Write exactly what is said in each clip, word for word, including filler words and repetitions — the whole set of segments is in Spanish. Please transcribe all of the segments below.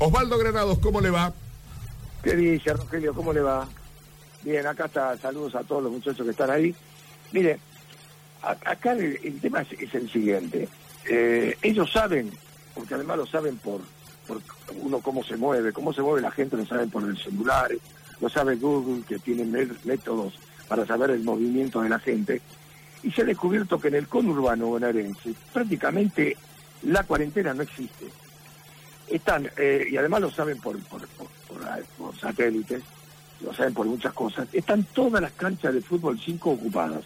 Osvaldo Granados, ¿cómo le va? ¿Qué dice, Rogelio? ¿Cómo le va? Bien, acá está. Saludos a todos los muchachos que están ahí. Mire, a, acá el, el tema es, es el siguiente. Eh, ellos saben, porque además lo saben por, por uno cómo se mueve, cómo se mueve la gente, lo saben por el celular, lo sabe Google, que tiene métodos para saber el movimiento de la gente. Y se ha descubierto que en el conurbano bonaerense prácticamente la cuarentena no existe. Están, eh, y además lo saben por, por, por, por, por satélites, lo saben por muchas cosas, están todas las canchas de fútbol cinco ocupadas,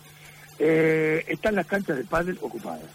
eh, están las canchas de pádel ocupadas,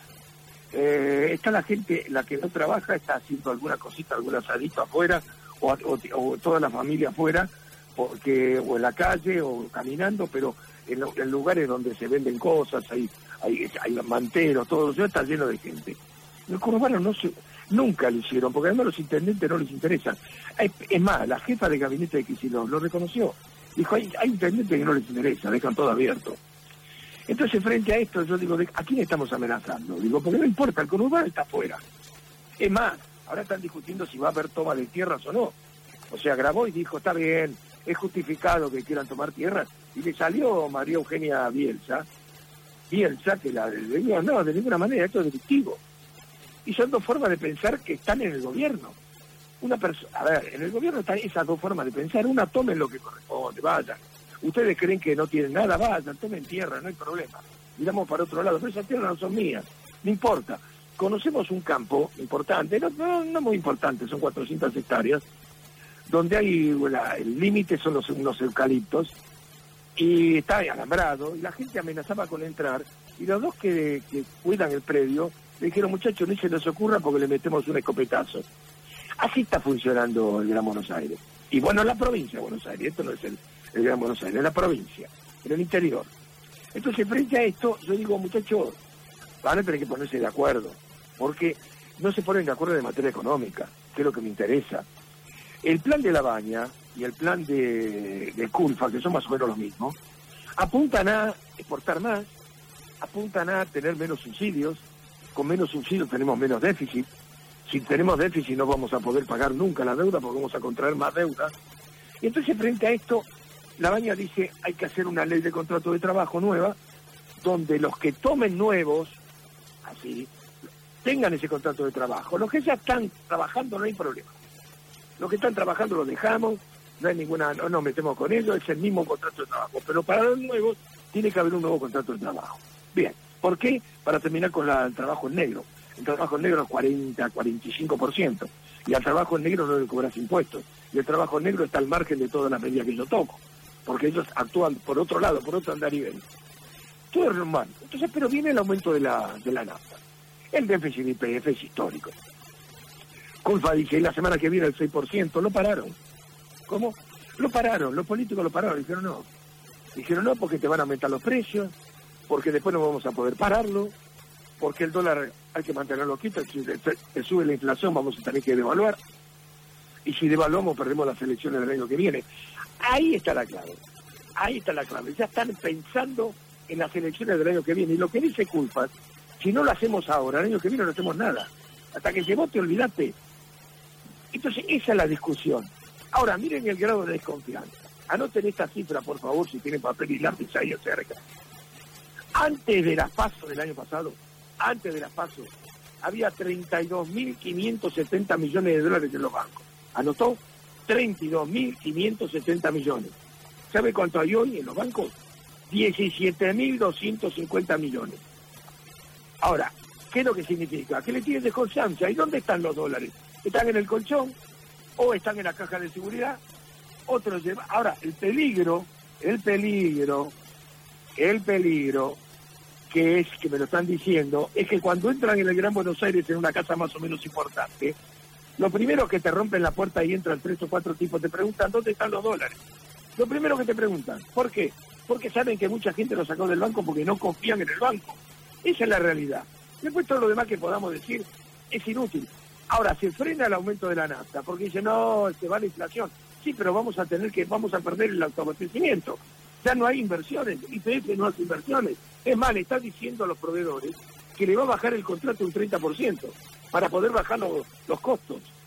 eh, está la gente, la que no trabaja, está haciendo alguna cosita, algún asadito afuera, o, o, o toda la familia afuera, porque o en la calle, o caminando, pero en, en lugares donde se venden cosas, hay, hay, hay manteros, todo eso está lleno de gente. Los conurbano no se... Nunca lo hicieron, porque además los intendentes no les interesan. Es, es más, la jefa de gabinete de Kicillof lo reconoció. Dijo, hay, hay intendentes que no les interesa, dejan todo abierto. Entonces, frente a esto, yo digo, ¿a quién estamos amenazando? Digo, porque no importa, el conurbano está afuera. Es más, ahora están discutiendo si va a haber toma de tierras o no. O sea, grabó y dijo, está bien, es justificado que quieran tomar tierras. Y le salió María Eugenia Bielsa, Bielsa, que la digo, no, de ninguna manera, esto es delictivo. Y son dos formas de pensar que están en el gobierno. Una persona, a ver, en el gobierno están esas dos formas de pensar. Una, tomen lo que corresponde, vayan. Ustedes creen que no tienen nada, vayan, tomen tierra, no hay problema. Miramos para otro lado, pero esas tierras no son mías, no importa. Conocemos un campo importante, no, no, no muy importante, son cuatrocientas hectáreas, donde hay, la, el límite son los, unos eucaliptos, y está alambrado, y la gente amenazaba con entrar, y los dos que, que cuidan el predio le dijeron, muchachos, ni se les ocurra porque le metemos un escopetazo. Así está funcionando el Gran Buenos Aires. Y bueno, la provincia de Buenos Aires, esto no es el, el Gran Buenos Aires, es la provincia, en el interior. Entonces, frente a esto, yo digo, muchachos, van a tener que ponerse de acuerdo, porque no se ponen de acuerdo de materia económica, que es lo que me interesa. El plan de La Baña y el plan de, de Culfa, que son más o menos los mismos, apuntan a exportar más, apuntan a tener menos subsidios. Con menos subsidios tenemos menos déficit. Si tenemos déficit no vamos a poder pagar nunca la deuda porque vamos a contraer más deuda. Y entonces, frente a esto, La Baña dice, hay que hacer una ley de contrato de trabajo nueva, donde los que tomen nuevos, así, tengan ese contrato de trabajo. Los que ya están trabajando no hay problema. Los que están trabajando los dejamos, no hay ninguna, no nos metemos con ellos, es el mismo contrato de trabajo. Pero para los nuevos tiene que haber un nuevo contrato de trabajo. Bien. ¿Por qué? Para terminar con la, el trabajo en negro. El trabajo en negro es cuarenta, cuarenta y cinco por ciento. Y al trabajo en negro no le cobras impuestos. Y el trabajo en negro está al margen de todas las medidas que yo toco. Porque ellos actúan por otro lado, por otro andarivel. Todo es normal. Entonces, pero viene el aumento de la, de la nafta. El déficit de I P F es histórico. Culfa dice, la semana que viene el seis por ciento, lo pararon. ¿Cómo? Lo pararon, los políticos lo pararon. Dijeron no. Dijeron no porque te van a aumentar los precios, porque después no vamos a poder pararlo, porque el dólar hay que mantenerlo quieto, si te sube la inflación vamos a tener que devaluar, y si devaluamos perdemos las elecciones del año que viene. Ahí está la clave, ahí está la clave, ya están pensando en las elecciones del año que viene, y lo que dice Culfa, si no lo hacemos ahora, el año que viene no hacemos nada, hasta que se vote, olvídate. Entonces esa es la discusión. Ahora, miren el grado de desconfianza, anoten esta cifra por favor, si tienen papel y lápiz ahí cerca. Antes de las PASO del año pasado, antes de las PASO, había treinta y dos mil quinientos setenta millones de dólares en los bancos. ¿Anotó? treinta y dos mil quinientos setenta millones. ¿Sabe cuánto hay hoy en los bancos? diecisiete mil doscientos cincuenta millones. Ahora, ¿qué es lo que significa? Que le tienen desconfianza. ¿Y dónde están los dólares? ¿Están en el colchón? ¿O están en la caja de seguridad? Otros llevan. Ahora, el peligro, el peligro... El peligro, que es, que me lo están diciendo, es que cuando entran en el Gran Buenos Aires en una casa más o menos importante, lo primero que te rompen la puerta y entran tres o cuatro tipos, te preguntan, ¿dónde están los dólares? Lo primero que te preguntan, ¿por qué? Porque saben que mucha gente lo sacó del banco porque no confían en el banco. Esa es la realidad. Después todo lo demás que podamos decir es inútil. Ahora, se frena el aumento de la nafta, porque dicen, no, se va la inflación. Sí, pero vamos a tener que, vamos a perder el autoabastecimiento. Ya no hay inversiones, I P F no hace inversiones. Es más, le está diciendo a los proveedores que le va a bajar el contrato un treinta por ciento para poder bajar los, los costos.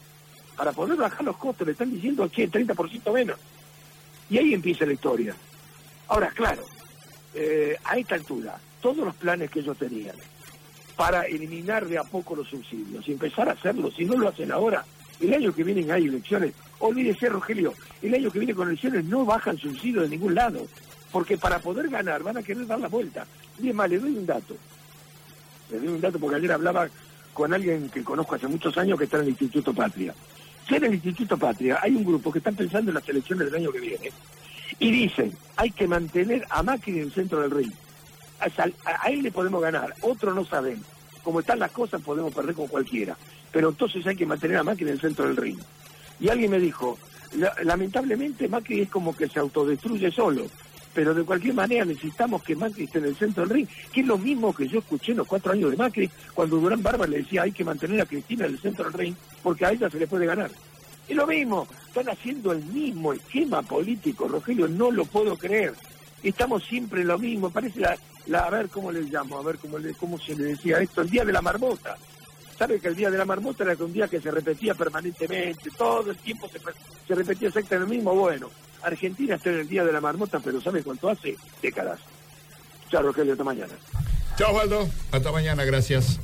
Para poder bajar los costos le están diciendo, che, treinta por ciento menos. Y ahí empieza la historia. Ahora, claro, eh, a esta altura, todos los planes que ellos tenían para eliminar de a poco los subsidios y empezar a hacerlo, si no lo hacen ahora, el año que viene hay elecciones, olvídese, Rogelio, el año que viene con elecciones no bajan subsidios de ningún lado, porque para poder ganar van a querer dar la vuelta. Y es más, le doy un dato. Le doy un dato porque ayer hablaba con alguien que conozco hace muchos años que está en el Instituto Patria. Si en el Instituto Patria hay un grupo que está pensando en las elecciones del año que viene y dicen, hay que mantener a Macri en el centro del ring. A, a, a él le podemos ganar, otros no saben. Como están las cosas podemos perder con cualquiera. Pero entonces hay que mantener a Macri en el centro del ring. Y alguien me dijo, la, lamentablemente Macri es como que se autodestruye solo. Pero de cualquier manera necesitamos que Macri esté en el centro del ring, que es lo mismo que yo escuché en los cuatro años de Macri, cuando Durán Barba le decía hay que mantener a Cristina en el centro del ring, porque a ella se le puede ganar. Es lo mismo, están haciendo el mismo esquema político, Rogelio, no lo puedo creer. Estamos siempre en lo mismo, parece la, la a ver cómo le llamo, a ver cómo, le, cómo se le decía esto, el día de la marmota. ¿Sabe que el día de la marmota era un día que se repetía permanentemente, todo el tiempo se, se repetía exactamente lo mismo? Bueno, Argentina está en el día de la marmota, pero ¿sabe cuánto hace? Décadas. Chao, Rogelio, hasta mañana. Chao, Waldo. Hasta mañana, gracias.